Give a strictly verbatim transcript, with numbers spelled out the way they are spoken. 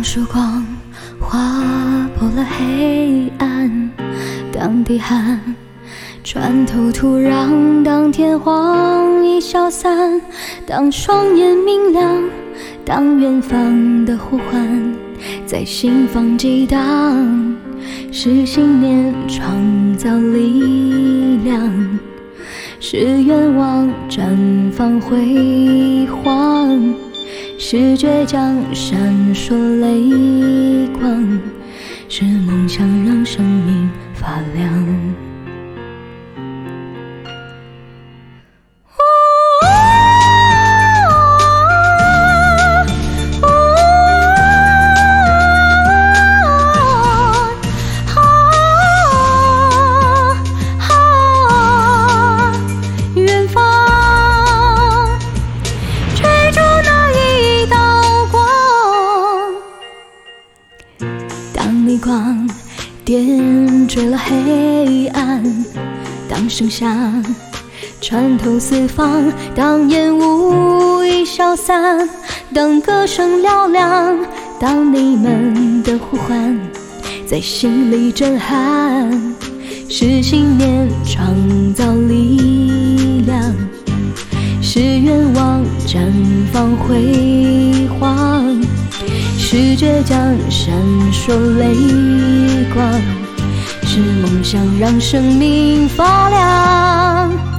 曙光划破了黑暗，当地寒穿透土壤，当天荒已消散，当双眼明亮，当远方的呼唤在心房激荡，是信念创造力量，是愿望绽放辉煌，是倔强闪烁泪光，是梦想让生命发亮。逆光点缀了黑暗，当声响穿透四方，当烟雾已消散，当歌声嘹亮，当你们的呼唤在心里震撼，是信念创造力量，是愿望绽放辉煌，是倔强闪烁泪光，是梦想让生命发亮。